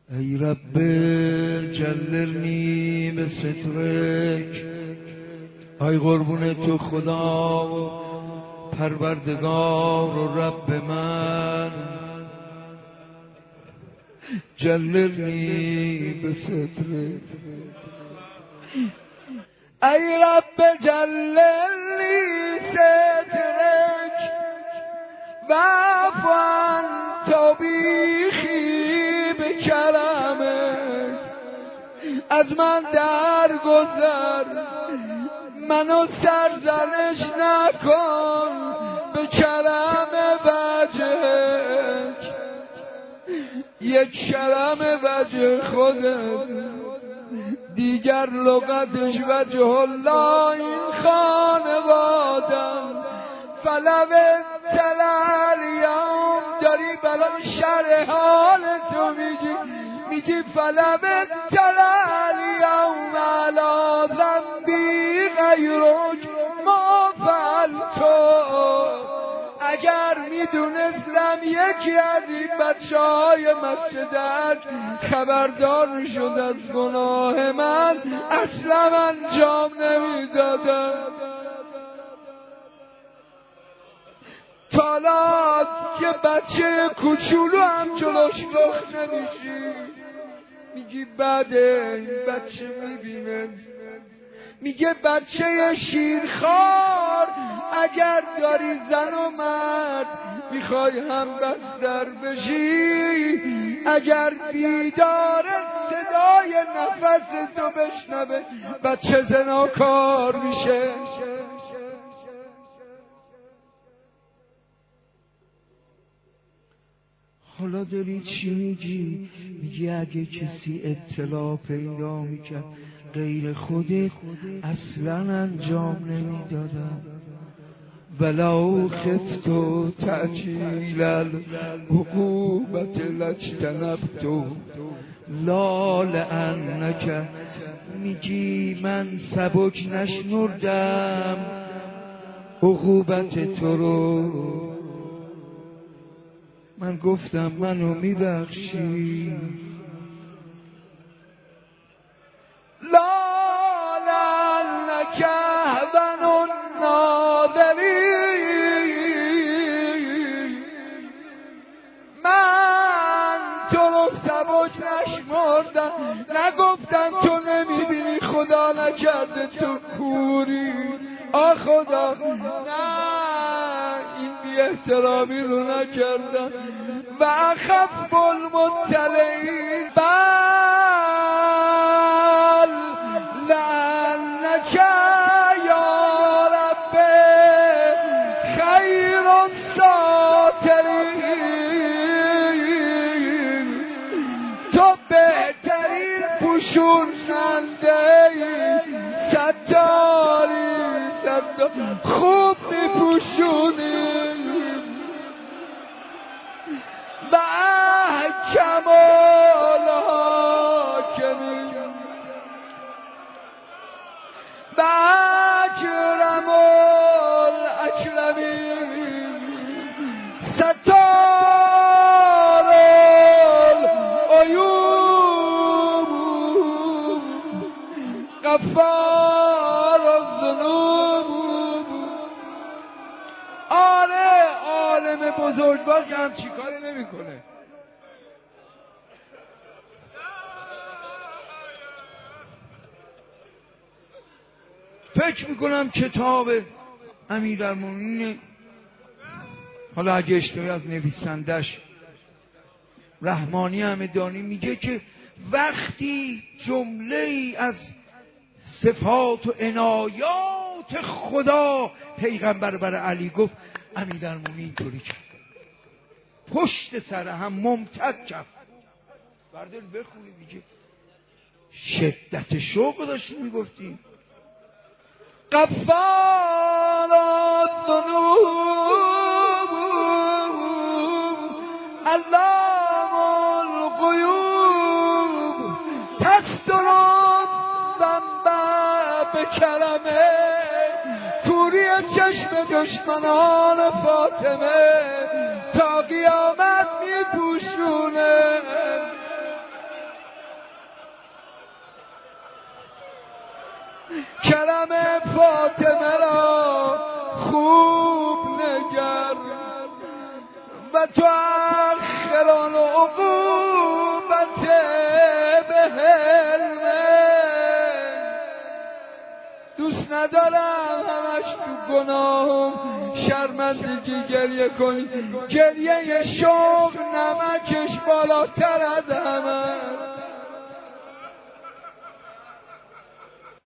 ای رب جللنی به سترک، ای قربون تو خدا و پروردگار و رب من، جللنی به سترک. ای رب جللنی سترک وعفو عن توبیخی به کرمک. از من درگذر، منو سرزنش نکن به کرم وجهک. یک کرم وجه خودت، دیگر لغتش وجه الله این خانوادم. فلو تلال یوم داری برای شرح حال تو میگی فلو تلال یوم علا ذنبی غیرک ما فعلتو. اگر میدونستم یکی از این بچه‌های مسجد خبردار میشد از گناه من، اصلا انجام نمیدادم. حالا که بچه کوچولو هم جلوش رخ نمیشی، میگی بده این بچه میبینه. میگه بچه شیرخوار، اگر داری زن و مرد میخوای هم بستر بشی، اگر بیدار صدای نفس تو بشنوه بچه زناکار میشه. حالا داری چی میگی؟ میگی اگه کسی اطلاع پیدا میکرد غیر خودت اصلا انجام نمیدادم. ولو خفت تعجیل العقوبة لاجتنبت لا لأنک. میگی من سبک نشمردم عقوبت تو رو، من گفتم منو میبخشی. لا لأنک اهون الناظرین. من تو رو سبک نشمردم، نگفتم تو نمیبینی، خدا نکرده تو کوری. خدا نه، این بی احترامی رو نکردم. و اخف المطلعین بل لعنک یا رب خیر الساترین. تو بهترین پوشوننده ستاری، خوب میپوشونی. و احکم الحاکمین و اکرم الاکرمین ستار العیوب غفار الذنوب. آره عالم بزرگوار که همچی کاری نمیکنه. فکر میکنم کتاب امیرالمومنین، حالا اگه اشتباهی از نویسندش رحمانی همدانی، میگه که وقتی جمله ای از صفات و عنایات خدا پیغمبر بر علی گفت، امیرالمومنین اینطوری کرد، پشت سر هم ممتد کرد. بردارید بخونید، میگه شدت شوق داشتیم میگفتیم. غفار الذنوب علام الغیوب تستر الذنب بکرمه. کوری چشم دشمنان فاطمه تا قیامت میپوشونه. کرم فاطمه را خوب نگر و تو آخران عقوبت به حلمه. دوست ندارم همش تو گناهم شرمندگی گریه کنی، گریه شوق نمکش بالاتر از همه.